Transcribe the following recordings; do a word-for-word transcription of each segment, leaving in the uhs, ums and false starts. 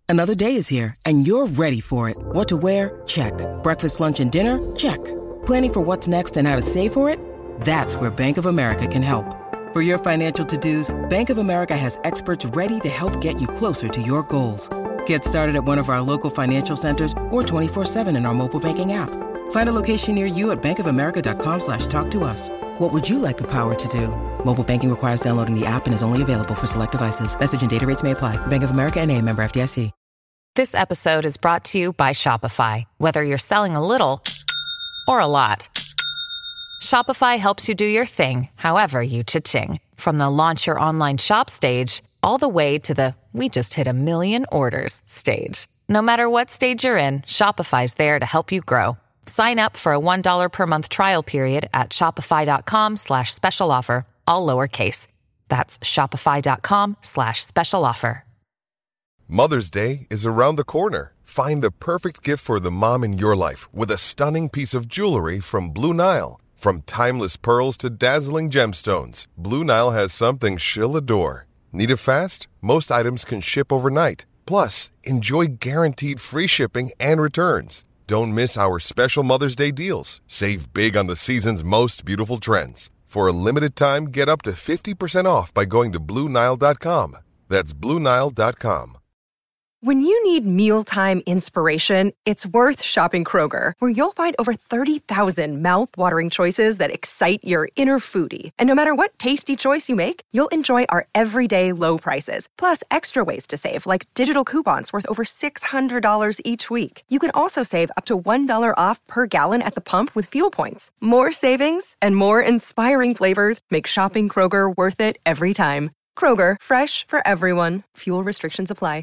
Another day is here, and you're ready for it. What to wear? Check. Breakfast, lunch, and dinner? Check. Planning for what's next and how to save for it? That's where Bank of America can help. For your financial to-dos, Bank of America has experts ready to help get you closer to your goals. Get started at one of our local financial centers or twenty-four seven in our mobile banking app. Find a location near you at bankofamerica.com slash talk to us. What would you like the power to do? Mobile banking requires downloading the app and is only available for select devices. Message and data rates may apply. Bank of America N A, member F D I C. This episode is brought to you by Shopify. Whether you're selling a little or a lot, Shopify helps you do your thing, however you cha-ching. From the launch your online shop stage, all the way to the we just hit a million orders stage. No matter what stage you're in, Shopify's there to help you grow. Sign up for a one dollar per month trial period at shopify.com slash special offer, all lowercase. That's shopify.com slash special offer. Mother's Day is around the corner. Find the perfect gift for the mom in your life with a stunning piece of jewelry from Blue Nile. From timeless pearls to dazzling gemstones, Blue Nile has something she'll adore. Need it fast? Most items can ship overnight. Plus, enjoy guaranteed free shipping and returns. Don't miss our special Mother's Day deals. Save big on the season's most beautiful trends. For a limited time, get up to fifty percent off by going to Blue Nile dot com. That's Blue Nile dot com. When you need mealtime inspiration, it's worth shopping Kroger, where you'll find over thirty thousand mouth-watering choices that excite your inner foodie. And no matter what tasty choice you make, you'll enjoy our everyday low prices, plus extra ways to save, like digital coupons worth over six hundred dollars each week. You can also save up to one dollar off per gallon at the pump with fuel points. More savings and more inspiring flavors make shopping Kroger worth it every time. Kroger, fresh for everyone. Fuel restrictions apply.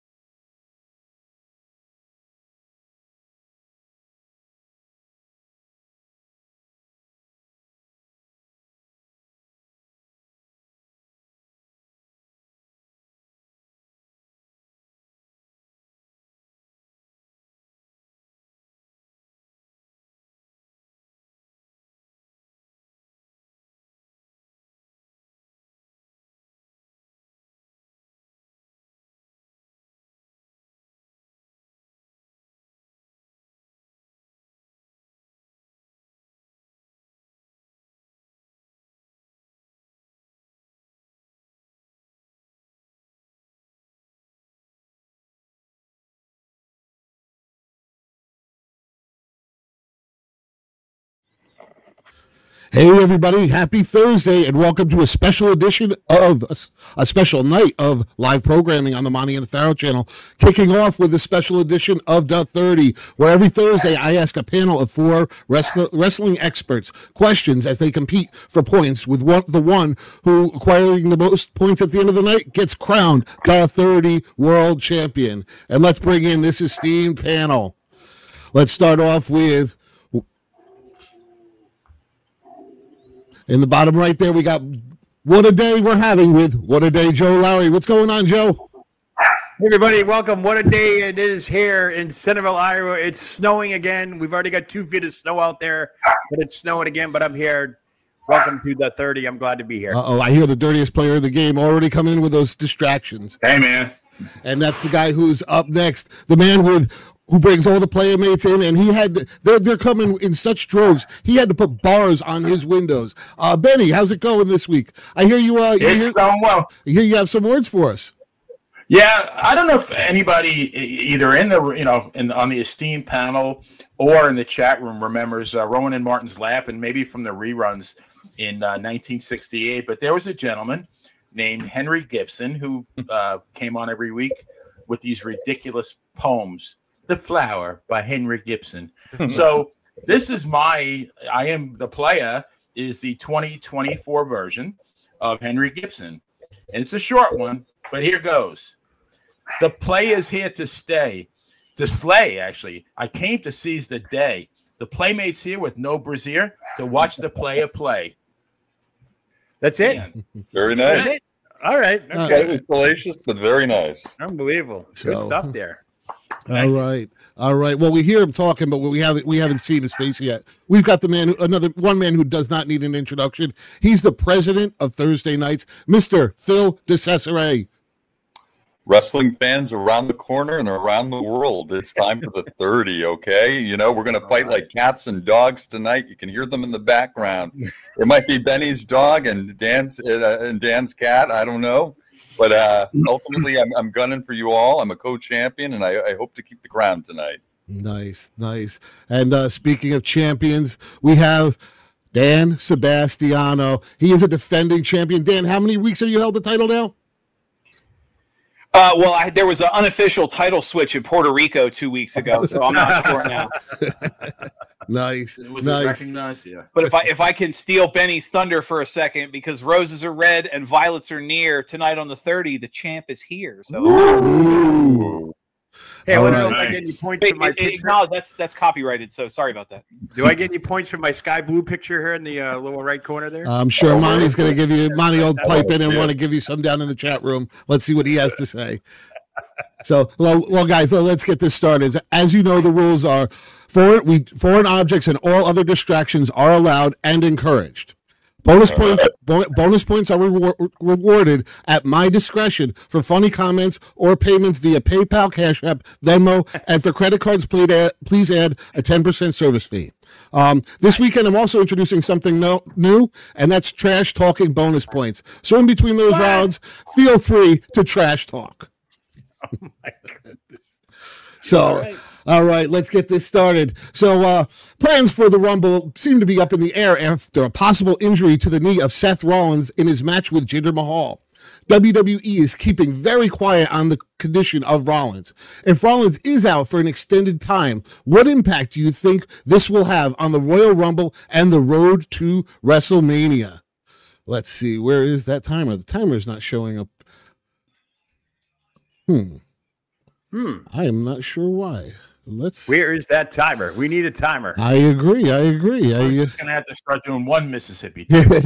Hey everybody, happy Thursday and welcome to a special edition of a, a special night of live programming on the Monty and the Pharaoh channel, kicking off with a special edition of The thirty, where every Thursday I ask a panel of four wrestl- wrestling experts questions as they compete for points, with one, the one who, acquiring the most points at the end of the night, gets crowned The thirty World Champion. And let's bring in this esteemed panel. Let's start off with, in the bottom right there, we got What a Day We're Having with What a Day Joe Lowry. What's going on, Joe? Hey everybody, welcome. What a day it is here in Centerville, Iowa. It's snowing again. We've already got two feet of snow out there, but it's snowing again, but I'm here. Welcome to The thirty. I'm glad to be here. Uh-oh, I hear the dirtiest player of the game already coming in with those distractions. Hey, man. And that's the guy who's up next, the man with who brings all the playmates in, and he had they're they're coming in such droves. He had to put bars on his windows. Uh, Benny, how's it going this week? I hear you. Uh, it's hear, going well. I hear you have some words for us. Yeah, I don't know if anybody either in the you know in on the esteemed panel or in the chat room remembers uh, Rowan and Martin's Laugh, and maybe from the reruns in uh, nineteen sixty-eight. But there was a gentleman named Henry Gibson who uh, came on every week with these ridiculous poems. The Flower by Henry Gibson. So this is my, I am the player, is the twenty twenty-four version of Henry Gibson. And it's a short one, but here goes. The play is here to stay, to slay, actually. I came to seize the day. The playmates here with no brassiere to watch the player play. That's it? Man. Very nice. That's it? All right. Uh, Okay. It was salacious, but very nice. Unbelievable. So- Good stuff there. All right, all right. Well, we hear him talking, but we haven't we haven't seen his face yet. We've got the man, who, another one man who does not need an introduction. He's the president of Thursday Nights, Mister Phil DeCesare. wrestling fans around the corner and around the world, it's time for the thirty, okay? You know, we're going to fight like cats and dogs tonight. You can hear them in the background. It might be Benny's dog and Dan's uh, and Dan's cat. I don't know. But uh, ultimately, I'm, I'm gunning for you all. I'm a co-champion, and I, I hope to keep the crown tonight. Nice, nice. And uh, speaking of champions, we have Dan Sebastiano. He is a defending champion. Dan, how many weeks have you held the title now? Uh, well, I, there was an unofficial title switch in Puerto Rico two weeks ago, so I'm not sure now. Nice. Was nice. it recognized? Yeah. But if I if I can steal Benny's thunder for a second, because roses are red and violets are near, tonight on the thirty, the champ is here. So, Ooh. Hey, I All want to know right. if I get any points Wait, for my it- it- picture. no, that's that's copyrighted. So sorry about that. Do I get any points for my sky blue picture here in the uh, lower right corner there? I'm sure Oh, Monty's going to give you, Monty will pipe in and Yeah. want to give you some down in the chat room. Let's see what he has to say. So, well, well, guys, let's get this started. As you know, the rules are foreign, we, foreign objects and all other distractions are allowed and encouraged. Bonus points, bo- bonus points are rewar- rewarded at my discretion for funny comments or payments via PayPal, Cash App, Venmo, and for credit cards, please add, please add a ten percent service fee. Um, this weekend, I'm also introducing something no, new, and that's trash talking bonus points. So in between those What? rounds, feel free to trash talk. Oh my goodness. So, All right. all right, let's get this started. So, uh, plans for the Rumble seem to be up in the air after a possible injury to the knee of Seth Rollins in his match with Jinder Mahal. W W E is keeping very quiet on the condition of Rollins. If Rollins is out for an extended time, what impact do you think this will have on the Royal Rumble and the road to WrestleMania? Let's see, where is that timer? The timer is not showing up. Hmm. Hmm. I am not sure why. Let's. Where is that timer? We need a timer. I agree. I agree. We're I, just gonna have to start doing one Mississippi.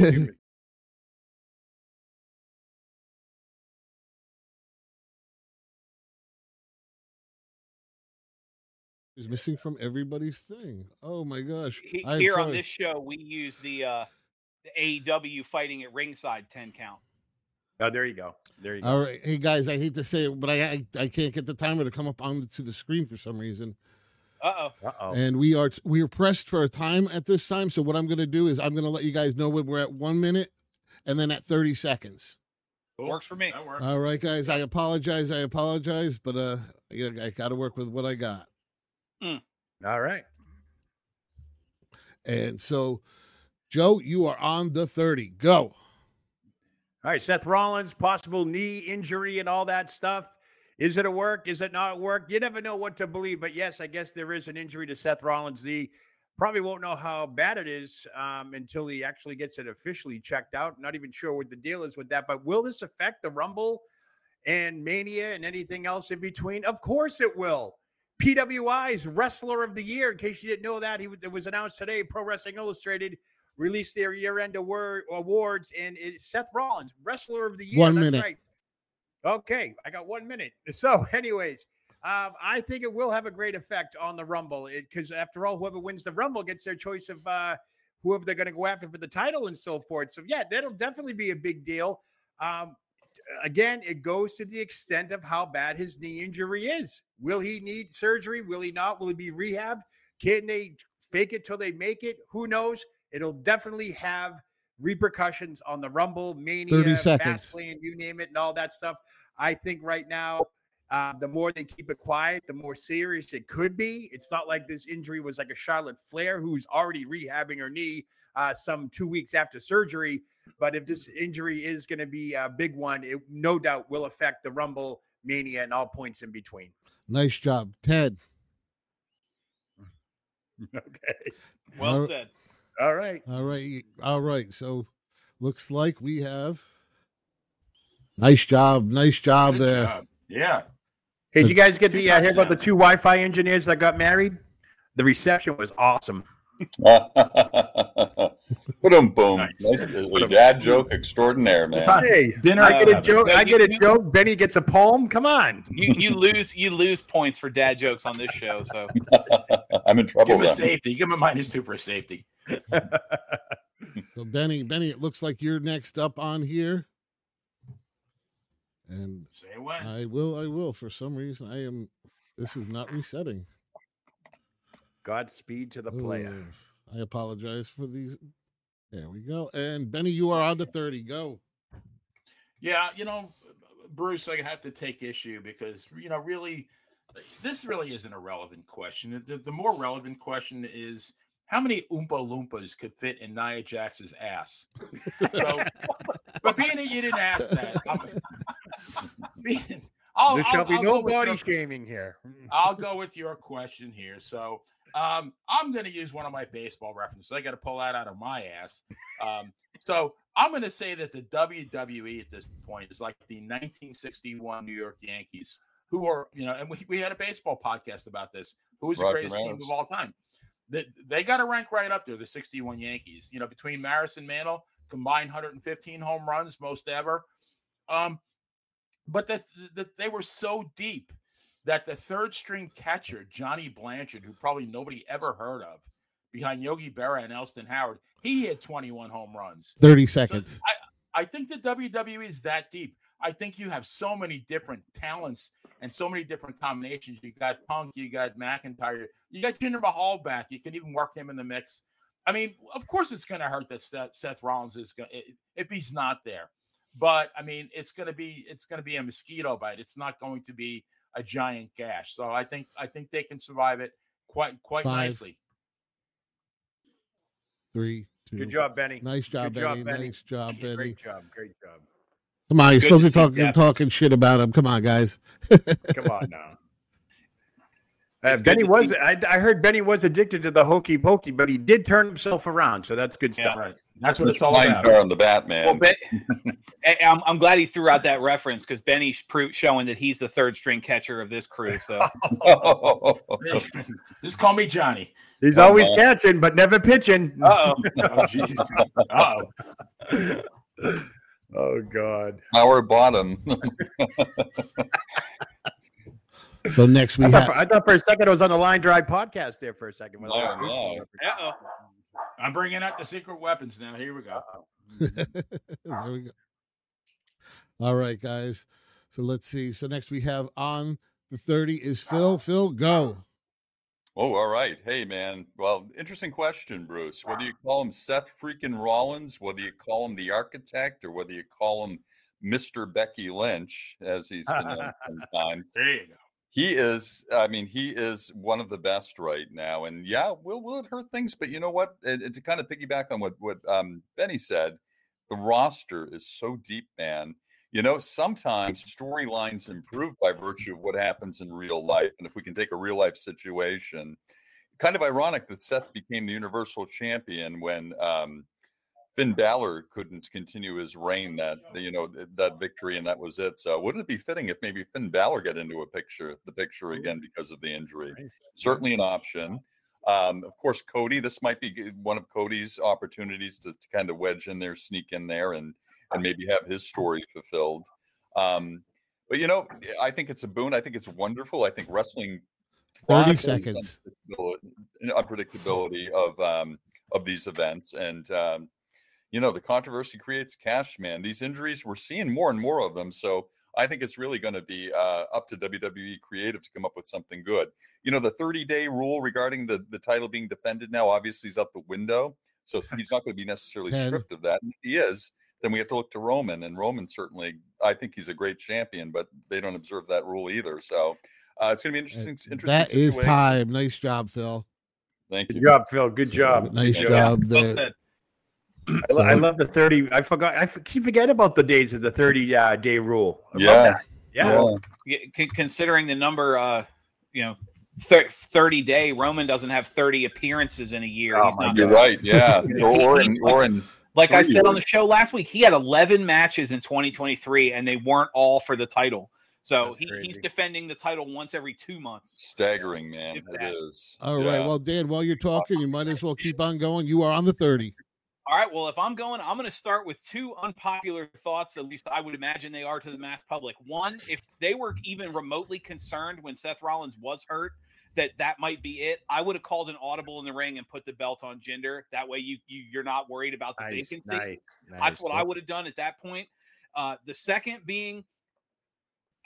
is missing from everybody's thing. Oh my gosh! He- I'm Here on sorry. this show, we use the uh, the A E W fighting at ringside ten count. Oh, there you go. There you go. All right, hey guys, I hate to say it, but I I, I can't get the timer to come up onto the screen for some reason. Uh oh. Uh-oh. And we are we are pressed for a time at this time. So what I'm going to do is I'm going to let you guys know when we're at one minute, and then at thirty seconds. Cool. Works for me. That works. All right, guys. I apologize. I apologize, but uh, I, I got to work with what I got. All right. And so, Joe, you are on the thirty. Go. All right. Seth Rollins, possible knee injury and all that stuff. Is it a work? Is it not a work? You never know what to believe. But yes, I guess there is an injury to Seth Rollins' knee. Probably won't know how bad it is um, until he actually gets it officially checked out. Not even sure what the deal is with that. But will this affect the Rumble and Mania and anything else in between? Of course it will. P W I's Wrestler of the Year, in case you didn't know that, he was, it was announced today. Pro Wrestling Illustrated released their year-end award, awards, and it's Seth Rollins, Wrestler of the Year. One That's minute. right. Okay, I got one minute. So, anyways, um, I think it will have a great effect on the Rumble because, after all, whoever wins the Rumble gets their choice of uh, whoever they're going to go after for the title and so forth. So, yeah, that'll definitely be a big deal. Um, again, it goes to the extent of how bad his knee injury is. Will he need surgery? Will he not? Will he be rehab? Can they fake it till they make it? Who knows? It'll definitely have repercussions on the Rumble, Mania, thirty seconds. Fastlane, you name it, and all that stuff. I think right now, uh, the more they keep it quiet, the more serious it could be. It's not like this injury was like a Charlotte Flair who's already rehabbing her knee uh, some two weeks after surgery. But if this injury is going to be a big one, it no doubt will affect the Rumble, Mania, and all points in between. Nice job, Ted. Okay. Well All- said. All right. All right. All right. So, looks like we have. Nice job. Nice job Good there. job. Yeah. Hey, did you guys get the uh, hear about the touchdowns. two Wi-Fi engineers that got married? The reception was awesome. Boom, boom. Nice. Nice. A dad joke extraordinaire, man. Hey, Dinner I at get a seven. joke. No, I get a you- joke. Benny gets a poem. Come on. You you lose you lose points for dad jokes on this show. So I'm in trouble Give him a then. safety. Give him a minus two for safety. So, Benny, Benny, it looks like you're next up on here. And Say when. I will, I will. For some reason, I am. This is not resetting. Godspeed to the player. Oh, I apologize for these. There we go. And Benny, you are on to thirty. Go. Yeah, you know, Bruce, I have to take issue because, you know, really, this really isn't a relevant question. The, the more relevant question is how many Oompa Loompas could fit in Nia Jax's ass? So, but being that you didn't ask that, I'm, being, I'll, there shall I'll, be I'll no body your, shaming here. I'll go with your question here. So um, I'm going to use one of my baseball references. I got to pull that out of my ass. Um, so I'm going to say that the W W E at this point is like the nineteen sixty-one New York Yankees, who are, you know, and we, we had a baseball podcast about this. Who is the Roger greatest Maris. team of all time? They, they got to rank right up there, the sixty-one Yankees. You know, between Maris and Mantle, combined one hundred fifteen home runs, most ever. Um, but the, the, they were so deep that the third string catcher, Johnny Blanchard, who probably nobody ever heard of, behind Yogi Berra and Elston Howard, he had twenty-one home runs. thirty seconds. So I, I think the W W E is that deep. I think you have so many different talents and so many different combinations. You got Punk, you got McIntyre, you got Jinder Mahal back. You can even work him in the mix. I mean, of course, it's going to hurt that Seth, Seth Rollins is going if he's not there. But I mean, it's going to be it's going to be a mosquito bite. It's not going to be a giant gash. So I think I think they can survive it quite quite Five. nicely. Three, two. Good job, Benny. Nice job, Good Benny. job, Benny. Nice job, Benny. Great job. Great job. Come on, you're Good supposed to to see be talking depth. talking shit about him. Come on, guys. Come on now. Uh, It's good Benny to was. see. I, I heard Benny was addicted to the hokey pokey, but he did turn himself around, so that's good stuff. Right. That's what Which it's all lines about. are on the Batman. Well, Ben, I- I'm, I'm glad he threw out that reference because Benny's pro- showing that he's the third string catcher of this crew. So Just call me Johnny. He's Oh, always man. catching, but never pitching. uh-oh. Oh, jeez. Uh-oh. Oh God. Howard Bottom. So next we I thought, have for, I thought for a second it was on the Line Drive podcast there for a second. No, no. Uh-oh. I'm bringing out the secret weapons now. Here we go. there we go. All right, guys. So let's see. So next we have on the thirty is Phil. Phil, go. Oh, all right. Hey, man. Well, interesting question, Bruce. Whether you call him Seth freaking Rollins, whether you call him the architect, or whether you call him Mister Becky Lynch, as he's been known sometimes. There you go. He is, I mean, he is one of the best right now. And yeah, will will it hurt things? But you know what? And, and to kind of piggyback on what, what um, Benny said, the roster is so deep, man. You know, sometimes storylines improve by virtue of what happens in real life. And if we can take a real life situation, kind of ironic that Seth became the Universal Champion when um, Finn Balor couldn't continue his reign, that, you know, that victory, and that was it. So wouldn't it be fitting if maybe Finn Balor got into a picture, the picture again because of the injury? Certainly an option. Um, of course, Cody, this might be one of Cody's opportunities to, to kind of wedge in there, sneak in there, and and maybe have his story fulfilled. Um, but, you know, I think it's a boon. I think it's wonderful. I think wrestling thirty seconds. Unpredictability of um, of these events. And, um, you know, the controversy creates cash, man. These injuries, we're seeing more and more of them. So I think it's really going to be uh, up to W W E Creative to come up with something good. You know, the thirty-day rule regarding the, the title being defended now obviously is out the window. So he's not going to be necessarily ten. stripped of that. And if he is, then we have to look to Roman. And Roman certainly, I think he's a great champion, but they don't observe that rule either. So uh, it's going to be interesting. interesting That is situation. time. Nice job, Phil. Thank Good you. job, Phil. Good So, job. Nice Good job. Well there. said. I, lo- I So- love the thirty. I forgot. I f- keep forgetting about the days of the thirty uh, day rule. I love Yeah. that. Yeah. Yeah, con- considering the number, uh, you know, thir- thirty day, Roman doesn't have thirty appearances in a year. Oh, He's my not You're right. Yeah. or in, or in Like I Three said on years. the show last week, he had eleven matches in twenty twenty-three, and they weren't all for the title. So That's he, he's crazy. defending the title once every two months. staggering, man. If It that. is. All right. Yeah. Well, Dan, while you're talking, you might as well keep on going. You are on the thirty. All right. Well, if I'm going, I'm going to start with two unpopular thoughts. At least I would imagine they are to the mass public. One, if they were even remotely concerned when Seth Rollins was hurt, that that might be it, I would have called an audible in the ring and put the belt on Jinder. That way you, you you're not worried about the Nice, vacancy. nice, That's nice. what I would have done at that point. Uh, the second being,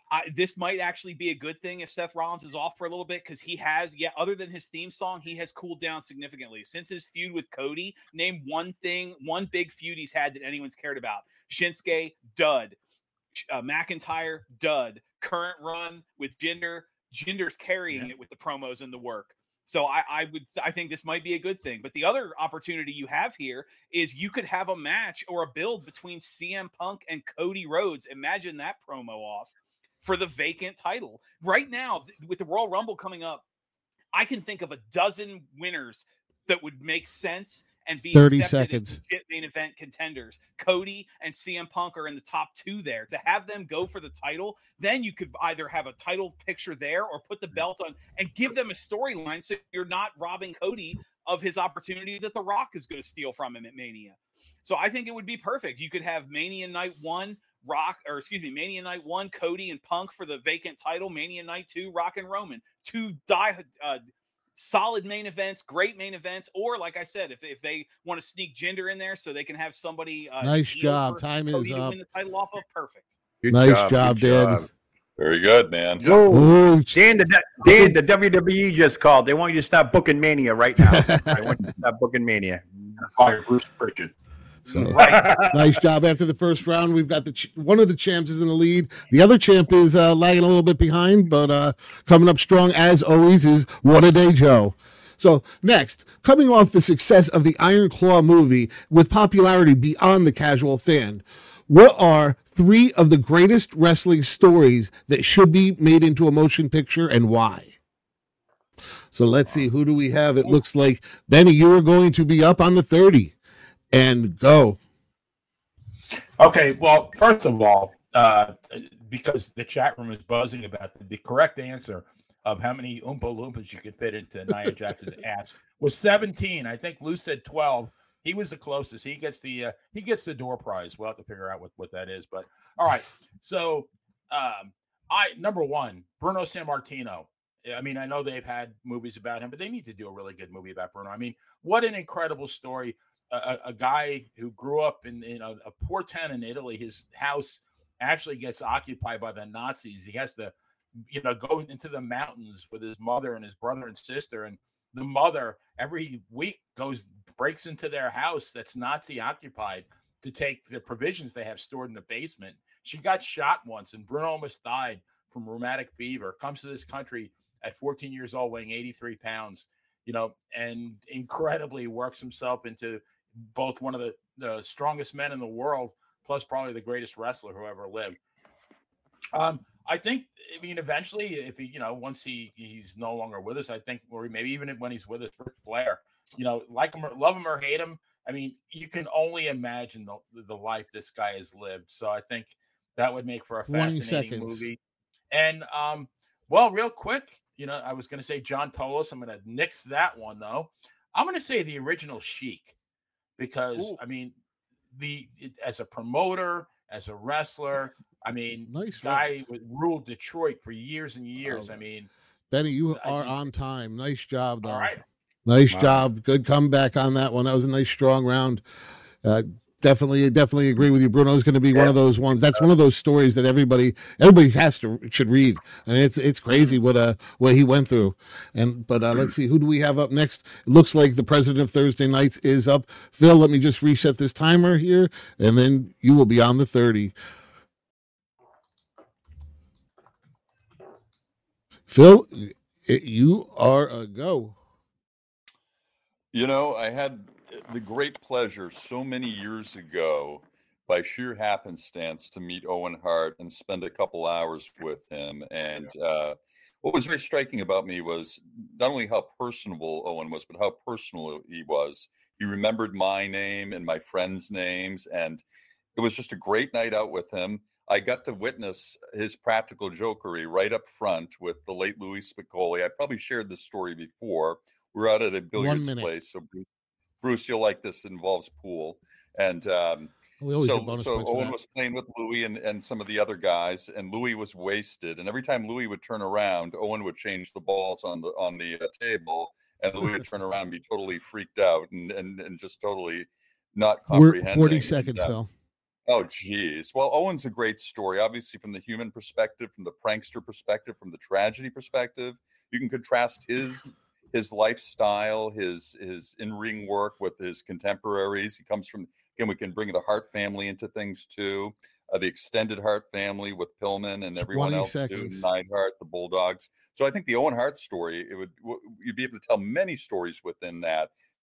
I, this might actually be a good thing if Seth Rollins is off for a little bit, because he has, yeah, other than his theme song, he has cooled down significantly. Since his feud with Cody, name one thing, one big feud he's had that anyone's cared about. Shinsuke, dud. Uh, McIntyre, dud. Current run with Jinder, Jinder's carrying yeah. it with the promos and the work. So I, I would, I think this might be a good thing. But the other opportunity you have here is you could have a match or a build between C M Punk and Cody Rhodes. Imagine that promo off for the vacant title. Right now, with the Royal Rumble coming up, I can think of a dozen winners that would make sense and be thirty accepted seconds. as legit main event contenders. Cody and C M Punk are in the top two there. To have them go for the title, then you could either have a title picture there or put the belt on and give them a storyline so you're not robbing Cody of his opportunity that The Rock is going to steal from him at Mania. So I think it would be perfect. You could have Mania Night one, Rock, or excuse me, Mania Night one, Cody and Punk for the vacant title. Mania Night two, Rock and Roman. Two die, uh, solid main events, great main events. Or like I said, if, if they want to sneak Jinder in there so they can have somebody. Uh, nice job. Time Cody is to up. Win the title off of. Perfect. Good nice job, job good Dan. Job. Very good, man. Whoa. Dan, the, Dan, the W W E just called. They want you to stop booking Mania right now. They want you to stop booking Mania. Fire Bruce Pritchard. So, nice job. After the first round, we've got the ch- one of the champs is in the lead. The other champ is uh, lagging a little bit behind, but uh, coming up strong as always is What a Day Joe. So next, coming off the success of the Iron Claw movie with popularity beyond the casual fan, what are three of the greatest wrestling stories that should be made into a motion picture and why? So let's see, who do we have? It looks like, Benny, you are going to be up on the thirty. And go. Okay, well, first of all, uh, because the chat room is buzzing about the, the correct answer of how many Oompa Loompas you could fit into Nia Jax's ass was seventeen. I think Lou said twelve. He was the closest. He gets the uh, he gets the door prize. We'll have to figure out what, what that is. But all right, so um, I number one, Bruno Sammartino. I mean, I know they've had movies about him, but they need to do a really good movie about Bruno. I mean, what an incredible story. A, a guy who grew up in, in a, a poor town in Italy, his house actually gets occupied by the Nazis. He has to, you know, go into the mountains with his mother and his brother and sister. And the mother every week goes, breaks into their house that's Nazi occupied to take the provisions they have stored in the basement. She got shot once and Bruno almost died from rheumatic fever, comes to this country at fourteen years old, weighing eighty-three pounds, you know, and incredibly works himself into both one of the, the strongest men in the world, plus probably the greatest wrestler who ever lived. Um, I think, I mean, eventually, if he, you know, once he he's no longer with us, I think, or maybe even when he's with us, Ric Flair, you know, like him, or, love him or hate him, I mean, you can only imagine the the life this guy has lived. So I think that would make for a fascinating movie. And, um, well, real quick, you know, I was going to say John Tolos. I'm going to nix that one, though. I'm going to say the original Sheik. Because, Ooh. I mean, the it, as a promoter, as a wrestler, I mean, nice guy right. ruled Detroit for years and years. Oh, I mean, Benny, you I are mean, on time. Nice job, though. All right. Nice wow. job. Good comeback on that one. That was a nice, strong round. Uh, definitely, definitely agree with you. Bruno's going to be yeah. one of those ones. That's one of those stories that everybody, everybody has to should read. And it's it's crazy what uh what he went through. And but uh, let's see, who do we have up next? It looks like the president of Thursday Nights is up. Phil, let me just reset this timer here, and then you will be on the thirty. Phil, it, you are a go. You know, I had the great pleasure so many years ago, by sheer happenstance, to meet Owen Hart and spend a couple hours with him. And uh, what was very striking about me was not only how personable Owen was, but how personal he was. He remembered my name and my friends' names, and it was just a great night out with him. I got to witness his practical jokery right up front with the late Louis Spicolli. I probably shared this story before. We're out at a billiards place, so Bruce, Bruce, you'll like this. It involves pool, and um, so so Owen was playing with Louis and, and some of the other guys, and Louis was wasted. And every time Louis would turn around, Owen would change the balls on the on the uh, table, and Louis would turn around and be totally freaked out and and, and just totally not comprehending. We're forty seconds, and, uh, Phil. Oh, geez. Well, Owen's a great story, obviously, from the human perspective, from the prankster perspective, from the tragedy perspective. You can contrast his his lifestyle, his his in-ring work with his contemporaries. He comes from, again, we can bring the Hart family into things too, uh, the extended Hart family with Pillman and everyone else seconds. too, Neidhart, the Bulldogs. So I think the Owen Hart story, it would you'd be able to tell many stories within that.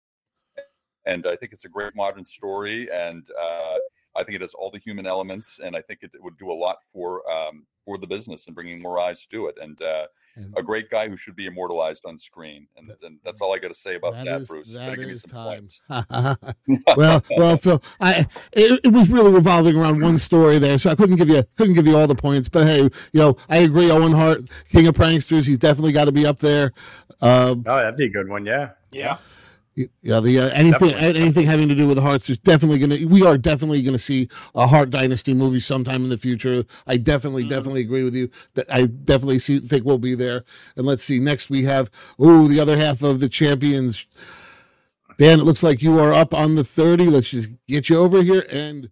And I think it's a great modern story, and uh, I think it has all the human elements, and I think it, it would do a lot for um, for the business and bringing more eyes to it. And uh, And- a great guy who should be immortalized on screen. And, and that's all I got to say about that, That is, Bruce. that Better give me is some time. points. well, well, Phil, I it, it was really revolving around one story there, so I couldn't give you couldn't give you all the points. But hey, you know, I agree. Owen Hart, King of Pranksters, he's definitely got to be up there. Um, Oh, that'd be a good one. Yeah. Yeah. Yeah, the uh, anything Definitely. anything having to do with the Harts is definitely gonna. We are definitely gonna see a Hart Dynasty movie sometime in the future. I definitely, Mm-hmm. definitely agree with you. That I definitely see, think we'll be there. And let's see. Next we have oh the other half of the champions. Dan, it looks like you are up on the thirty. Let's just get you over here and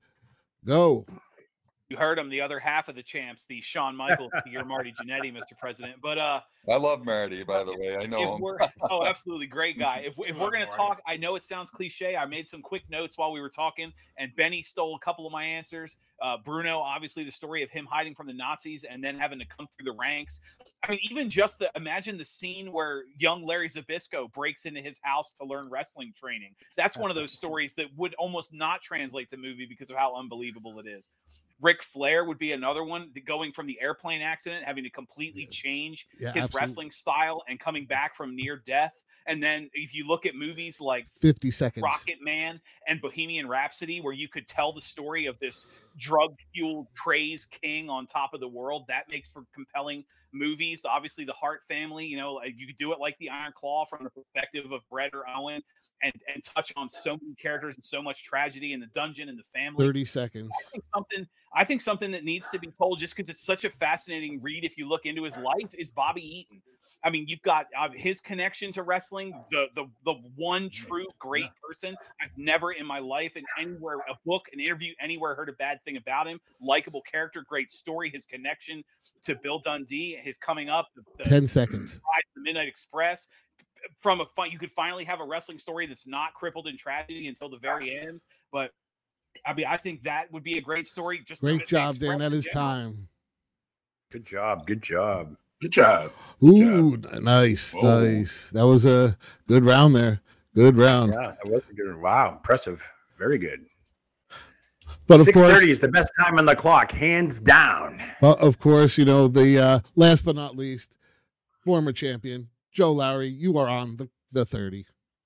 go. You heard him, the other half of the champs, the Shawn Michaels, your Marty Jannetty, Mister President. But uh, I love Marty, by the way. I know if him. we're, oh, absolutely great guy. If, if we're going to talk, I know it sounds cliche. I made some quick notes while we were talking, and Benny stole a couple of my answers. Uh, Bruno, obviously, the story of him hiding from the Nazis and then having to come through the ranks. I mean, even just the imagine the scene where young Larry Zbyszko breaks into his house to learn wrestling training. That's one of those stories that would almost not translate to movie because of how unbelievable it is. Ric Flair would be another one, the going from the airplane accident, having to completely change Yeah, his absolutely. wrestling style and coming back from near death. And then if you look at movies like Fifty seconds. Rocket Man and Bohemian Rhapsody, where you could tell the story of this drug-fueled craze king on top of the world, that makes for compelling movies. Obviously, the Hart family, you know, you could do it like the Iron Claw from the perspective of Bret or Owen, and and touch on so many characters and so much tragedy in the dungeon and the family. Thirty seconds. I think something I think something that needs to be told, just because it's such a fascinating read if you look into his life, is Bobby Eaton. I mean, you've got uh, his connection to wrestling, the the the one true great person. I've never in my life, in anywhere, a book, an interview, anywhere heard a bad thing about him. Likable character, great story. His connection to Bill Dundee, his coming up, the, the Ten seconds. the Midnight Express. From a fun, you could finally have a wrestling story that's not crippled in tragedy until the very end. But I mean, I think that would be a great story. Just the Great Midnight job, Express Dan. That in is general. time. Good job. Good job. Good job. Ooh, nice, Whoa. nice. That was a good round there. Good round. Yeah, that was a good. Wow, impressive. Very good. But of Six course, thirty is the best time on the clock, hands down. but of course, you know the uh, last but not least, former champion Joe Lowry. You are on the the thirty.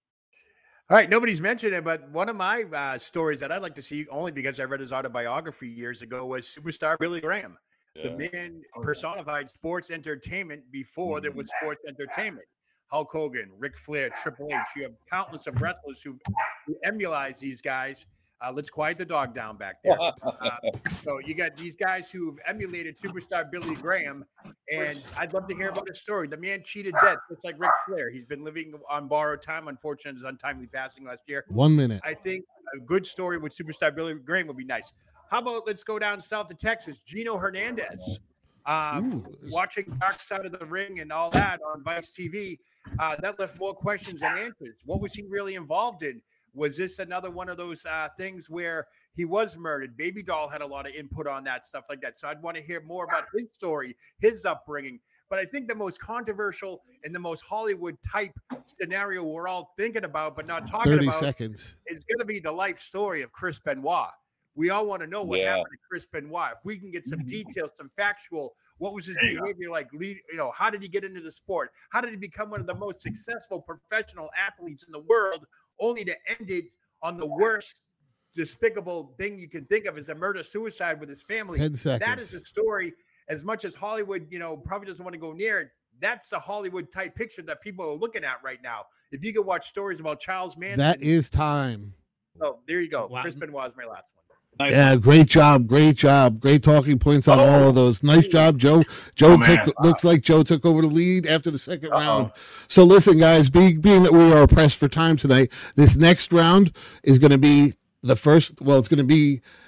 All right, nobody's mentioned it, but one of my uh, stories that I'd like to see, only because I read his autobiography years ago, was superstar Billy Graham. The Yeah. man personified sports entertainment before there was sports entertainment. Hulk Hogan, Ric Flair, Triple H. You have countless of wrestlers who, who emulate these guys. Uh, let's quiet the dog down back there. Uh, so you got these guys who've emulated superstar Billy Graham, and I'd love to hear about his story. The man cheated death, just like Ric Flair. He's been living on borrowed time. Unfortunately, his untimely passing last year. One minute. I think a good story with superstar Billy Graham would be nice. How about let's go down south to Texas? Gino Hernandez. Um, Ooh. watching Dark Side of the Ring and all that on Vice T V, uh, that left more questions than answers. What was he really involved in? Was this another one of those uh, things where he was murdered? Baby Doll had a lot of input on that, stuff like that. So I'd want to hear more about his story, his upbringing. But I think the most controversial and the most Hollywood type scenario we're all thinking about, but not talking Thirty about, seconds. is going to be the life story of Chris Benoit. We all want to know what Yeah. happened to Chris Benoit. If we can get some details, some factual, what was his There you go. behavior like? Lead, you know, how did he get into the sport? How did he become one of the most successful professional athletes in the world, only to end it on the worst, despicable thing you can think of as a murder suicide with his family? Ten seconds. That is a story. As much as Hollywood, you know, probably doesn't want to go near it, that's a Hollywood type picture that people are looking at right now. If you could watch stories about Charles Manson, That is time. oh, there you go. Wow. Chris Benoit is my last one. Nice. Yeah, great job, great job, great talking points on all of those. Nice job, Joe. Joe Oh, man. took looks like Joe took over the lead after the second round. So listen, guys, being being that we are pressed for time tonight, this next round is going to be the first. Well, it's going to be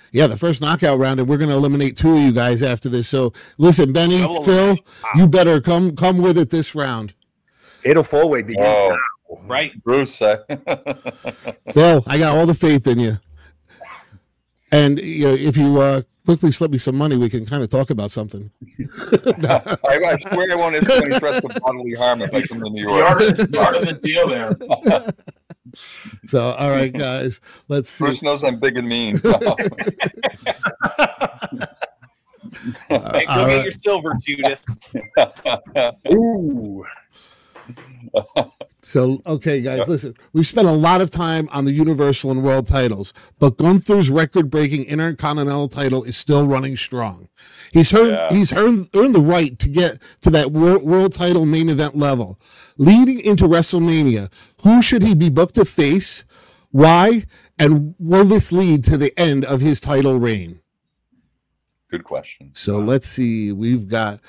Yeah, the first knockout round, and we're going to eliminate two of you guys after this. So listen, Benny, Double Phil, elimination. you better come come with it this round. Fatal four-way begins Oh. now. Right. Bruce, uh, Phil, I got all the faith in you. And you know, if you uh, quickly slip me some money, we can kind of talk about something. I, I swear I won't issue any threats of bodily harm if I come to New The York. art, the art of the deal there. So, all right, guys, let's see. Bruce knows I'm big and mean. Hey, go all get right. your silver, Judas. Ooh. So, okay, guys, listen. We've spent a lot of time on the Universal and World titles, but Gunther's record-breaking Intercontinental title is still running strong. He's earned Yeah. he's earned, earned the right to get to that world, world title main event level. Leading into WrestleMania, who should he be booked to face? Why? And will this lead to the end of his title reign? Good question. So let's see. We've got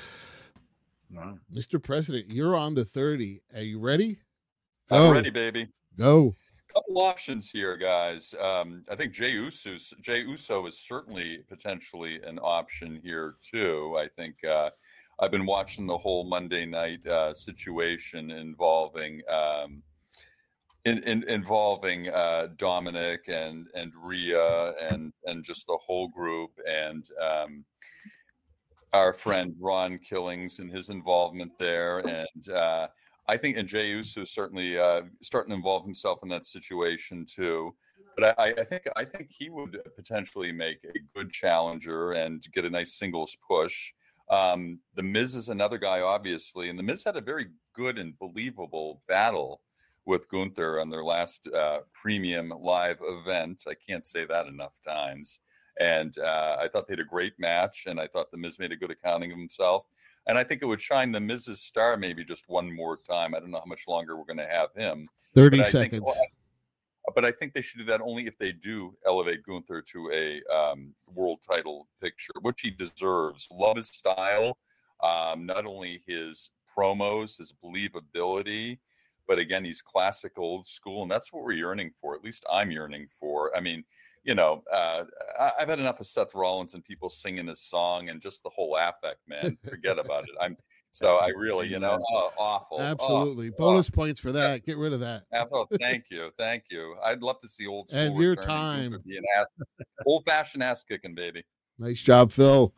Mister President. You're on the thirty. Are you ready? I'm Go. ready, baby. Go. Couple options here, guys. Um, I think Jey Uso, Jey Uso is certainly potentially an option here too. I think uh, I've been watching the whole Monday night uh, situation involving um, in, in, involving uh, Dominic and and Rhea and and just the whole group and um, our friend Ron Killings and his involvement there and. Uh, I think, and Jey Uso is certainly uh, starting to involve himself in that situation too. But I, I think I think he would potentially make a good challenger and get a nice singles push. Um, the Miz is another guy, obviously, and the Miz had a very good and believable battle with Gunther on their last uh, premium live event. I can't say that enough times. And uh, I thought they had a great match, and I thought the Miz made a good accounting of himself. And I think it would shine the Miz's star maybe just one more time. I don't know how much longer we're going to have him. thirty but I seconds. Think, but I think they should do that only if they do elevate Gunther to a um, world title picture, which he deserves. Love his style, um, not only his promos, his believability, but again, he's classic old school. And that's what we're yearning for. At least I'm yearning for. I mean, you know, uh, I, I've had enough of Seth Rollins and people singing his song and just the whole affect, man. Forget about it. I'm so I really, you know, oh, awful. Absolutely. Oh, Bonus oh. points for that. Get rid of that. Oh, thank you, thank you. I'd love to see old school And your return time. Gunther be an ass, old fashioned ass kicking, baby. Nice job, Phil.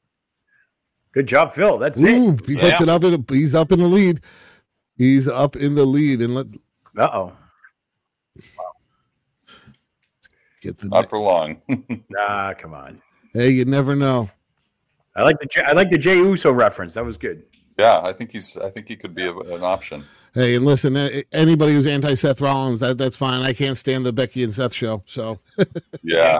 Good job, Phil. That's Ooh, it. he puts Yeah. it up in. A, he's up in the lead. He's up in the lead, and let's Uh oh. get the. Not for long. Nah, come on. Hey, you never know. I like the J- I like the Jey Uso reference. That was good. Yeah, I think he's. I think he could be a, an option. Hey, and listen, a- anybody who's anti Seth Rollins, that, that's fine. I can't stand the Becky and Seth show. So Yeah,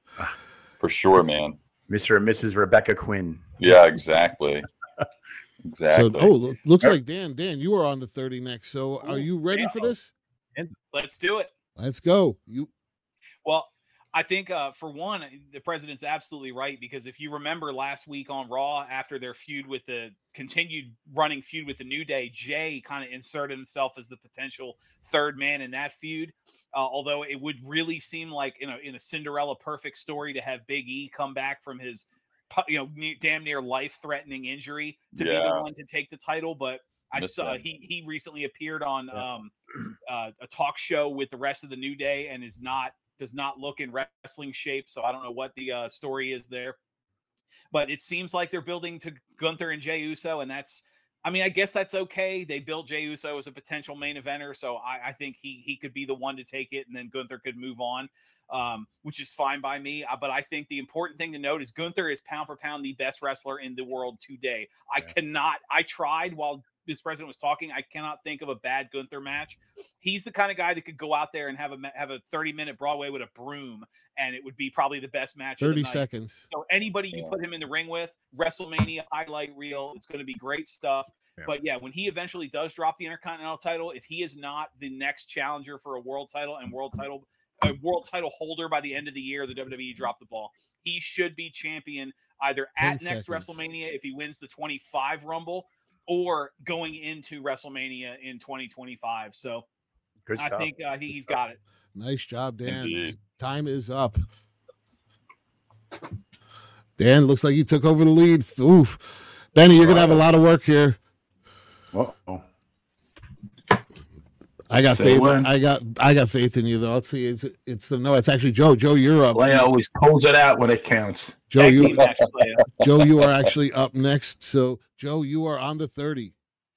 for sure, man. Mister and Missus Rebecca Quinn. Yeah, exactly. So, Exactly. oh, look, looks like Dan. Dan, you are on the thirty next. So, are you ready for this? Let's do it. Let's go. You Well, I think uh, for one, the president's absolutely right, because if you remember last week on Raw, after their feud with the continued running feud with the New Day, Jay kind of inserted himself as the potential third man in that feud. Uh, although it would really seem like in a in a Cinderella perfect story to have Big E come back from his you know ne- damn near life threatening injury to be Yeah. the one to take the title, but. I Missed saw that. he he recently appeared on um, uh, a talk show with the rest of the New Day and is not does not look in wrestling shape. So I don't know what the uh, story is there, but it seems like they're building to Gunther and Jey Uso, and that's I mean I guess that's okay. They built Jey Uso as a potential main eventer, so I, I think he he could be the one to take it, and then Gunther could move on, um, which is fine by me. Uh, but I think the important thing to note is Gunther is pound for pound the best wrestler in the world today. I Yeah. cannot. I tried while this president was talking. I cannot think of a bad Gunther match. He's the kind of guy that could go out there and have a ma- have a thirty minute Broadway with a broom, and it would be probably the best match. thirty of the night. seconds. So anybody you Yeah. put him in the ring with, WrestleMania highlight reel, it's going to be great stuff. Yeah. But yeah, when he eventually does drop the Intercontinental title, if he is not the next challenger for a world title and world title a world title holder by the end of the year, the W W E dropped the ball. He should be champion either at ten next seconds. WrestleMania if he wins the twenty-five Rumble, or going into WrestleMania in twenty twenty-five. So Good I stuff. think uh, he, he's got it. Nice job, Dan. Indeed. Time is up. Dan, looks like you took over the lead. Oof. Benny, you're going to have a lot of work here. Uh-oh. I got Say faith. when? I got I got faith in you, though. Let's see. It's it's no. It's actually Joe. Joe, you're up. Clay always pulls it out when it counts. Joe, Tag you team match, Clay. Joe, you are actually up next. So, Joe, you are on the thirty.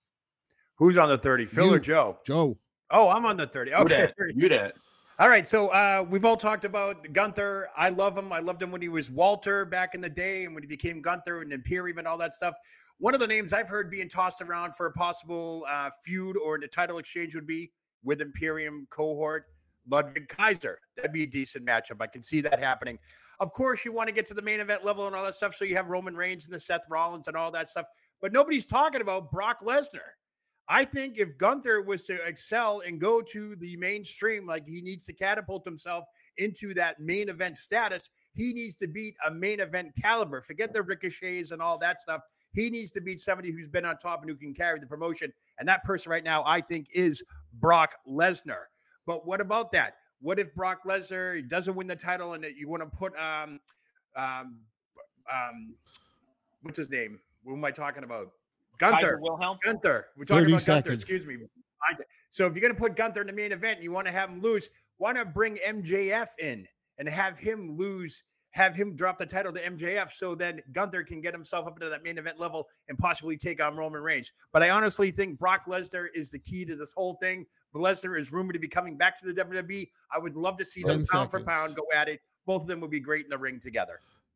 Who's on the thirty? Phil You. or Joe? Joe. Oh, I'm on the thirty. You Okay. that. You that. All right, so uh, we've all talked about Gunther. I love him. I loved him when he was Walter back in the day and when he became Gunther and Imperium and all that stuff. One of the names I've heard being tossed around for a possible uh, feud or the title exchange would be with Imperium cohort, Ludwig Kaiser. That'd be a decent matchup. I can see that happening. Of course, you want to get to the main event level and all that stuff, so you have Roman Reigns and the Seth Rollins and all that stuff. But nobody's talking about Brock Lesnar. I think if Gunther was to excel and go to the mainstream, like he needs to catapult himself into that main event status, he needs to beat a main event caliber. Forget the ricochets and all that stuff. He needs to beat somebody who's been on top and who can carry the promotion. And that person right now, I think, is Brock Lesnar. But what about that? What if Brock Lesnar doesn't win the title and that you want to put, um, um, um, what's his name? Who am I talking about? Gunther. Kaiser Wilhelm. Gunther. We're talking thirty about Gunther. seconds. Excuse me. So if you're going to put Gunther in the main event and you want to have him lose, why not bring M J F in and have him lose, have him drop the title to M J F so then Gunther can get himself up into that main event level and possibly take on Roman Reigns. But I honestly think Brock Lesnar is the key to this whole thing. Lesnar is rumored to be coming back to the W W E. I would love to see them pound for pound go at it. Both of them would be great in the ring together.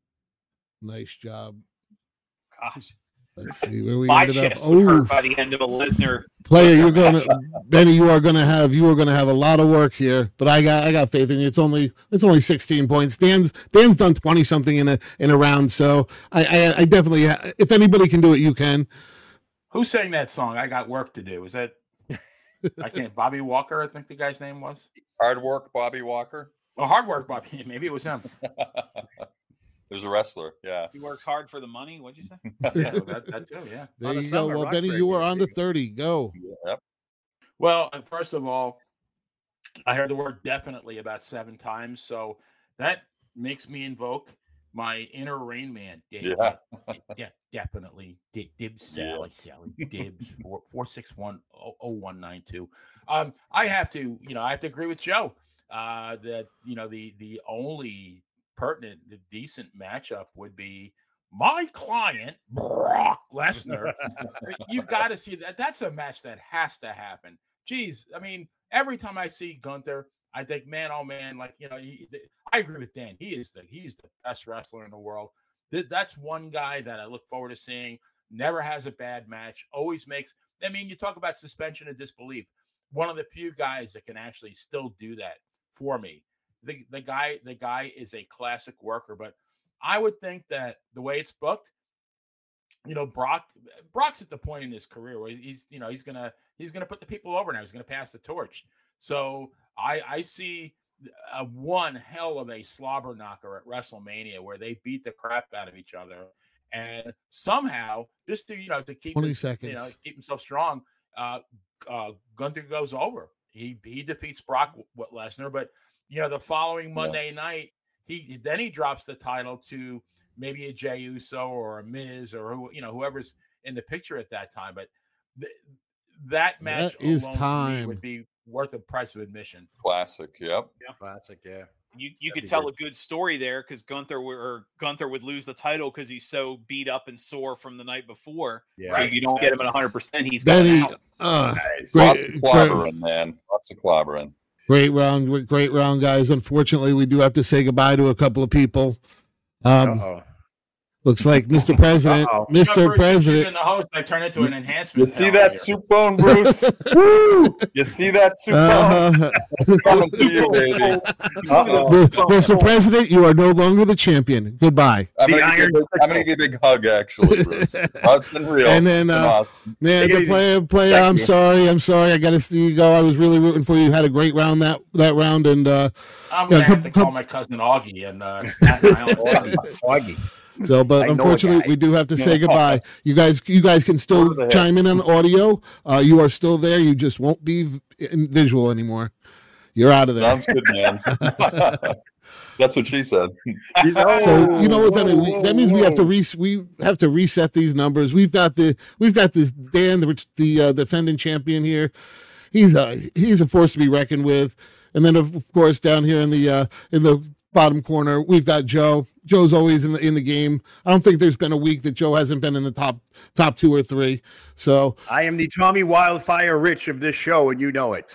Nice job. Gosh. Let's see where we My ended up. chest would Oh, hurt by the end of a Lesnar. player, you're gonna Benny, you are gonna have you are gonna have a lot of work here. But I got I got faith in you. It's only it's only sixteen points. Dan's Dan's done twenty something in a in a round. So I I, I definitely if anybody can do it, you can. Who sang that song? I got work to do. Is that I can't Bobby Walker, I think the guy's name was. Hard work, Bobby Walker. Oh, hard work, Bobby. Maybe it was him. There's a wrestler, yeah. He works hard for the money. What'd you say? Yeah, that, that too, yeah. There On a you go. summer Well, rock Benny, break, you are yeah. on the thirty. Go. Yep. Well, uh, first of all, I heard the word definitely about seven times, so that makes me invoke my inner Rain Man. De- Yeah. de- de- definitely. D- dibs, Sally, Sally, dibs, four, four, six, one, oh, oh, one, nine, two. Um, I have to, you know, I have to agree with Joe uh, that, you know, the the only pertinent, decent matchup would be my client, Brock Lesnar. You've got to see that. That's a match that has to happen. Jeez, I mean, every time I see Gunther, I think, man, oh man, like you know, he, I agree with Dan. He is the he's the best wrestler in the world. That's one guy that I look forward to seeing. Never has a bad match. Always makes. I mean, you talk about suspension of disbelief. One of the few guys that can actually still do that for me. The the guy the guy is a classic worker, but I would think that the way it's booked, you know, Brock Brock's at the point in his career where he's you know he's gonna he's gonna put the people over now. He's gonna pass the torch. So I I see a one hell of a slobber knocker at WrestleMania where they beat the crap out of each other, and somehow just to you know to keep twenty his, seconds. you know keep himself strong, uh, uh, Gunther goes over. He he defeats Brock with Lesnar, but you know the following Monday yeah. night he then he drops the title to maybe a Jey Uso or a Miz or who you know whoever's in the picture at that time. But th- that match that is alone time would be worth the price of admission. Classic, yep. Yeah, classic, yeah. You you That'd could be tell great. a good story there because Gunther w- or Gunther would lose the title because he's so beat up and sore from the night before. Yeah. So if you don't get him at one hundred percent, he's Benny, going out. uh, Nice. Lots great, of great, clobbering, man. Lots of clobbering. great round, great round, guys. Unfortunately, we do have to say goodbye to a couple of people. Um, Uh-oh. looks like Mister President, Uh-oh. Mister You know, Bruce, President. you've been the host, I turn into an enhancement. You see talent that here. soup bone, Bruce? Woo! You see that soup bone? Uh, It's coming to you, baby. Uh-oh. Mister President, you are no longer the champion. Goodbye. I'm The gonna, give iron you, I'm gonna give you a big hug, actually, Bruce. Oh, it's been real. And then, It's been uh, awesome. Man, Take it the easy. player, player. Thank I'm you. sorry. I'm sorry. I got to see you go. I was really rooting for you. You had a great round that that round, and uh, I'm Yeah, gonna have come- to call come- my cousin Augie and uh, Staten Island. Augie. so. But I know a unfortunately, guy. we do have to say goodbye. You guys, you guys can still Over the head. chime in on audio. Uh, you are still there. You just won't be v- in visual anymore. You're out of there. Sounds good, man. That's what she said. So you know what that means? That means we have to re- we have to reset these numbers. We've got the we've got this Dan, the the uh, defending champion here. He's a he's a force to be reckoned with. And then of course down here in the uh, in the bottom corner we've got Joe. Joe's always in the in the game. I don't think there's been a week that Joe hasn't been in the top top two or three. So I am the Tommy Wildfire Rich of this show, and you know it.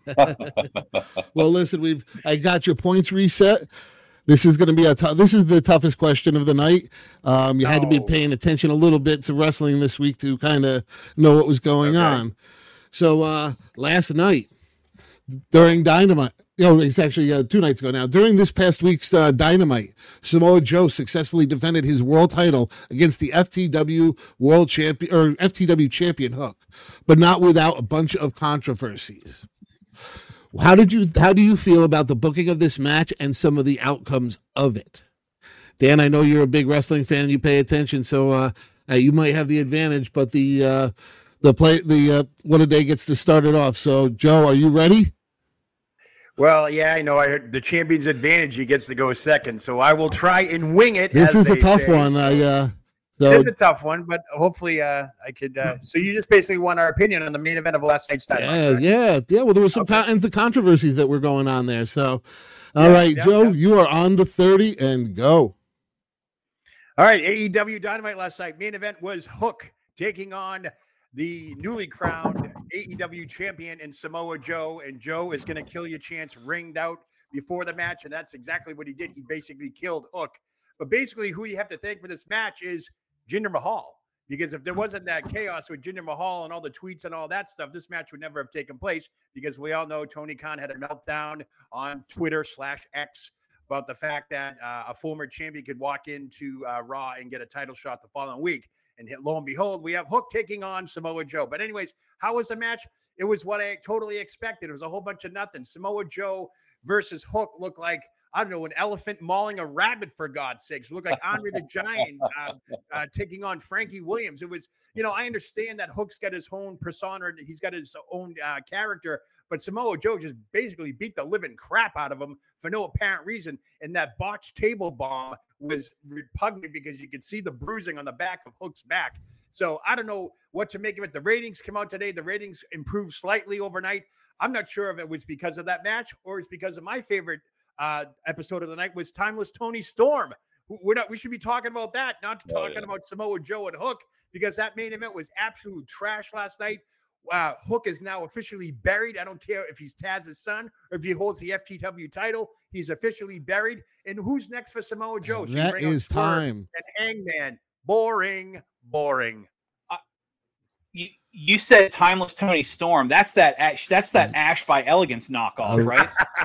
Well, listen, we've I got your points reset. This is going to be a tough. This is the toughest question of the night. Um, you no. had to be paying attention a little bit to wrestling this week to kind of know what was going okay. on. So uh, last night during Dynamite. Oh, it's actually uh, two nights ago now. During this past week's uh, Dynamite, Samoa Joe successfully defended his world title against the F T W World Champion or F T W Champion Hook, but not without a bunch of controversies. How did you? How do you feel about the booking of this match and some of the outcomes of it? Dan, I know you're a big wrestling fan and you pay attention, so uh, uh, you might have the advantage. But the uh, the play the uh, What a Day gets to start it off. So, Joe, are you ready? Well, yeah, I know. I heard the champion's advantage. He gets to go second, so I will try and wing it. This is a tough say. one. I, uh, so. It's a tough one, but hopefully, uh, I could. Uh, so you just basically want our opinion on the main event of last night's time. Yeah, right? yeah, yeah. Well, there was some okay. con- the controversies that were going on there. So, all yeah, right, yeah, Joe, yeah. you are on the thirty and go. All right, A E W Dynamite last night. Main event was Hook taking on the newly crowned A E W champion in Samoa Joe, and Joe is going to kill your chance ringed out before the match, and that's exactly what he did. He basically killed Hook. But basically, who you have to thank for this match is Jinder Mahal, because if there wasn't that chaos with Jinder Mahal and all the tweets and all that stuff, this match would never have taken place, because we all know Tony Khan had a meltdown on Twitter slash X about the fact that uh, a former champion could walk into uh, Raw and get a title shot the following week. And lo and behold, we have Hook taking on Samoa Joe. But anyways, how was the match? It was what I totally expected. It was a whole bunch of nothing. Samoa Joe versus Hook looked like, I don't know, an elephant mauling a rabbit, for God's sakes. It looked like Andre the Giant uh, uh, taking on Frankie Williams. It was, you know, I understand that Hook's got his own persona. He's got his own uh, character. But Samoa Joe just basically beat the living crap out of him for no apparent reason. And that botched table bomb was repugnant because you could see the bruising on the back of Hook's back. So I don't know what to make of it. The ratings come out today. The ratings improved slightly overnight. I'm not sure if it was because of that match or it's because of my favorite uh, episode of the night was Timeless Tony Storm. We're not, we should be talking about that, not oh, talking yeah. about Samoa Joe and Hook, because that main event was absolute trash last night. Uh, Hook is now officially buried. I don't care if he's Taz's son or if he holds the F T W title. He's officially buried. And who's next for Samoa Joe? So that is time. And Hangman. Boring, boring. Uh, you you said Timeless Tony Storm. That's that Ash. That's that Ash by Elegance knockoff, right?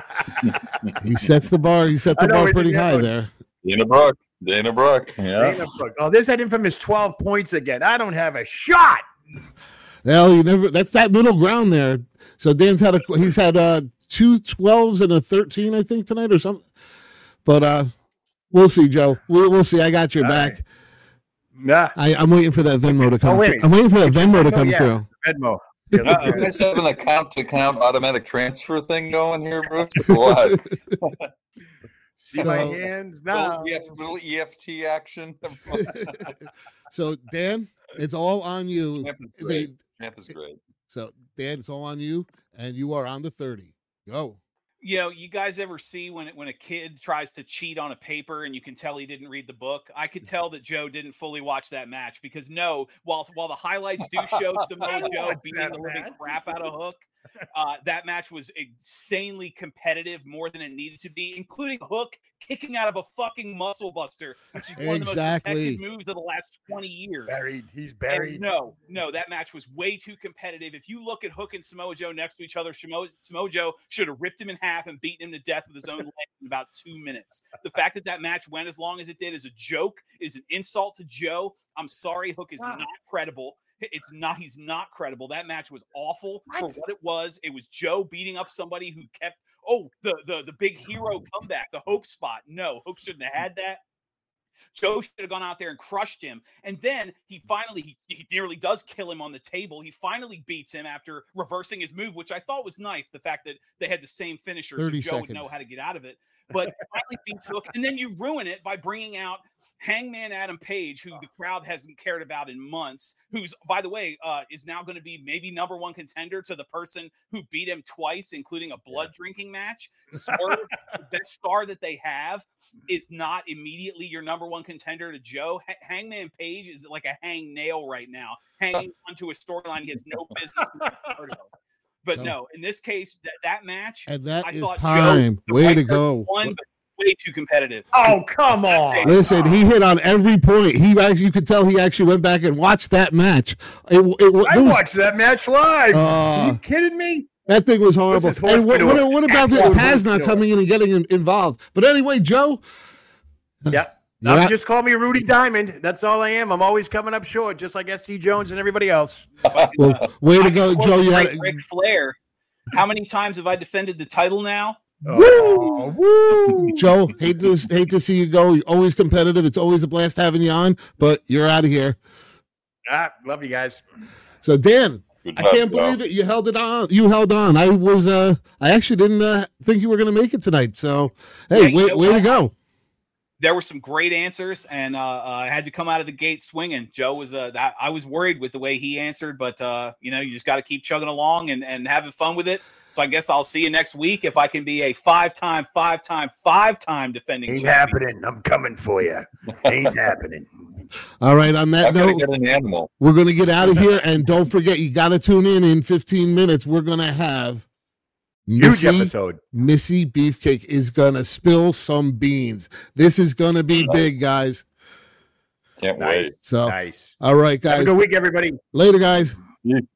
He sets the bar. He set the bar pretty high there. Dana Brooke. Dana Brooke. Yeah. Dana Brooke. Oh, there's that infamous twelve points again. I don't have a shot. Well, you never. That's that middle ground there. So Dan's had a. He's had uh two twelves and a thirteen, I think, tonight or something. But uh, we'll see, Joe. We'll, we'll see. I got your All back. Right. Yeah, I, I'm waiting for that Venmo to come. Oh, through. I'm waiting for that Venmo to come yeah. through. Venmo. You guys have an account-to-account automatic transfer thing going here, Bruce? What? See so, my hands now. Little E F T action. So Dan, it's all on you. Champ is great. They, Champ is great. So Dan, it's all on you, and you are on the thirty. Go. You know, you guys ever see when when a kid tries to cheat on a paper and you can tell he didn't read the book? I could tell that Joe didn't fully watch that match, because no, while while the highlights do show Samoa Joe beating the living crap out of Hook, uh, that match was insanely competitive, more than it needed to be, including Hook kicking out of a fucking muscle buster, which is one exactly. of the most protected moves of the last twenty years. Buried. He's buried. And no, no, that match was way too competitive. If you look at Hook and Samoa Joe next to each other, Samoa, Samoa Joe should have ripped him in half and beaten him to death with his own leg in about two minutes. The fact that that match went as long as it did is a joke, is an insult to Joe. I'm sorry, Hook is wow. not credible. It's not, he's not credible. That match was awful what? for what it was. It was Joe beating up somebody who kept, oh, the, the, the big hero comeback, the Hope spot. No, Hook shouldn't have had that. Joe should have gone out there and crushed him. And then he finally, he, he nearly does kill him on the table. He finally beats him after reversing his move, which I thought was nice. The fact that they had the same finisher, so Joe seconds. would know how to get out of it. but finally beats Hook, and then you ruin it by bringing out Hangman Adam Page, who the crowd hasn't cared about in months, who's, by the way, uh, is now going to be maybe number one contender to the person who beat him twice, including a blood drinking match. Swerve, the best star that they have, is not immediately your number one contender to Joe. H- Hangman Page is like a hang nail right now, hanging onto a storyline he has no business being part of. But So- no, in this case, that, that match, And that I is thought time. Joe, the Way right to person, go. won, but way too competitive. Oh, come on. Listen, he hit on every point. He actually, you could tell he actually went back and watched that match. It, it, I there was- watched that match live. Uh, Are you kidding me? That thing was horrible. This is horse And what, manure. what, what about the Absolute Taz horse not manure. coming in and getting in, involved? But anyway, Joe. Yeah. You're No, not- just call me Rudy Diamond. That's all I am. I'm always coming up short, just like S T Jones and everybody else. Well, way to go, Joe. You had, Rick, Ric Flair. How many times have I defended the title now? Oh, woo! Joe, hate to hate to see you go. You're always competitive. It's always a blast having you on, but you're out of here. Ah, love you guys. So Dan, Good I job, can't Joe. believe it. You held it on. You held on. I was uh I actually didn't uh, think you were going to make it tonight. So, hey, Yeah, you way, know way to what? go. There were some great answers, and uh, uh, I had to come out of the gate swinging. Joe was uh, that I was worried with the way he answered, but uh, you know, you just got to keep chugging along and, and having fun with it. So I guess I'll see you next week if I can be a five-time, five-time, five-time defending Ain't champion. happening. I'm coming for you. Ain't happening. All right, on that I'm gonna note, get an animal. we're going to get out of here, and don't forget, you got to tune in in fifteen minutes. We're going to have Huge Missy, episode. Missy Beefcake is going to spill some beans. This is going to be big, guys. Can't Nice. wait. So, Nice. all right, Have a guys. good week, everybody. Later, guys. Yeah.